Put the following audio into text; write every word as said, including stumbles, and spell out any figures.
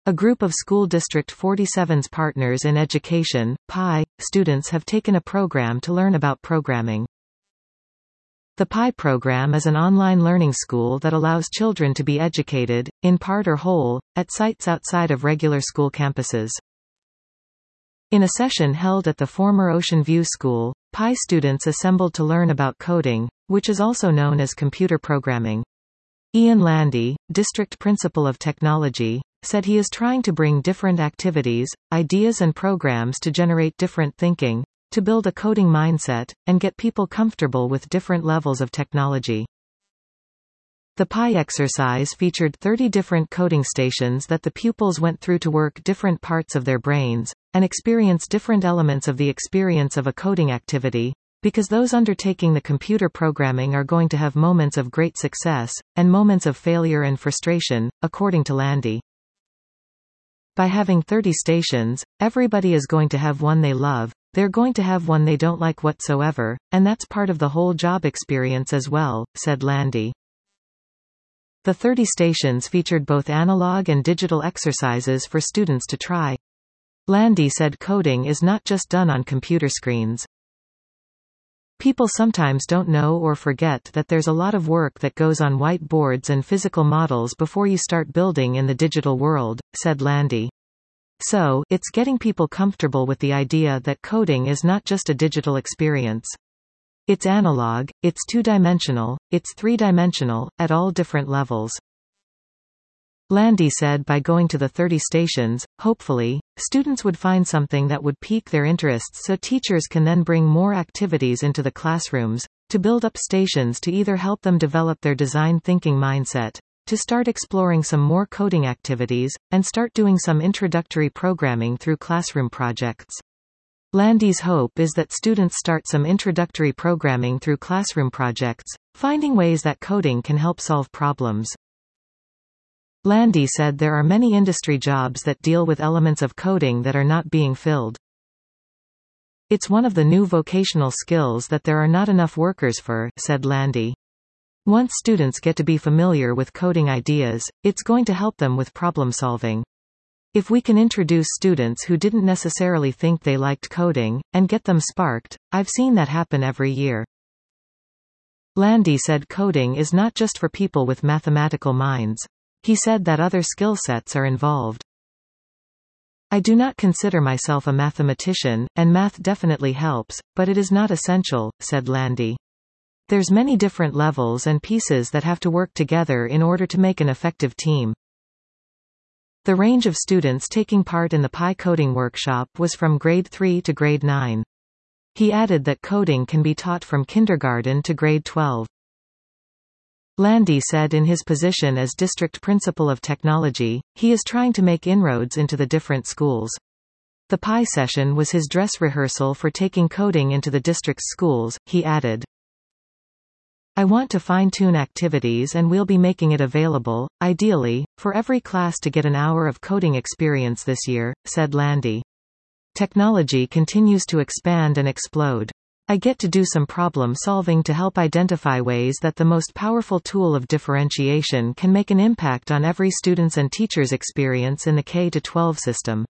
A group of School District forty-seven's partners in education, P I, students have taken a program to learn about programming. The P I program is an online learning school that allows children to be educated, in part or whole, at sites outside of regular school campuses. In a session held at the former Ocean View School, P I students assembled to learn about coding, which is also known as computer programming. Ian Landy, District Principal of Technology, said he is trying to bring different activities, ideas and programs to generate different thinking, to build a coding mindset, and get people comfortable with different levels of technology. The P I exercise featured thirty different coding stations that the pupils went through to work different parts of their brains, and experience different elements of the experience of a coding activity, because those undertaking the computer programming are going to have moments of great success, and moments of failure and frustration, according to Landy. By having thirty stations, everybody is going to have one they love, they're going to have one they don't like whatsoever, and that's part of the whole job experience as well, said Landy. The thirty stations featured both analog and digital exercises for students to try. Landy said coding is not just done on computer screens. People sometimes don't know or forget that there's a lot of work that goes on whiteboards and physical models before you start building in the digital world, said Landy. So, it's getting people comfortable with the idea that coding is not just a digital experience. It's analog, it's two-dimensional, it's three-dimensional, at all different levels. Landy said by going to the thirty stations, hopefully, students would find something that would pique their interests so teachers can then bring more activities into the classrooms, to build up stations to either help them develop their design thinking mindset, to start exploring some more coding activities, and start doing some introductory programming through classroom projects. Landy's hope is that students start some introductory programming through classroom projects, finding ways that coding can help solve problems. Landy said there are many industry jobs that deal with elements of coding that are not being filled. It's one of the new vocational skills that there are not enough workers for, said Landy. Once students get to be familiar with coding ideas, it's going to help them with problem solving. If we can introduce students who didn't necessarily think they liked coding, and get them sparked, I've seen that happen every year. Landy said coding is not just for people with mathematical minds. He said that other skill sets are involved. I do not consider myself a mathematician, and math definitely helps, but it is not essential, said Landy. There's many different levels and pieces that have to work together in order to make an effective team. The range of students taking part in the P I coding workshop was from grade three to grade nine. He added that coding can be taught from kindergarten to grade twelve. Landy said in his position as District Principal of Technology, he is trying to make inroads into the different schools. The P I session was his dress rehearsal for taking coding into the district's schools, he added. I want to fine-tune activities and we'll be making it available, ideally, for every class to get an hour of coding experience this year, said Landy. Technology continues to expand and explode. I get to do some problem solving to help identify ways that the most powerful tool of differentiation can make an impact on every student's and teacher's experience in the K through twelve system.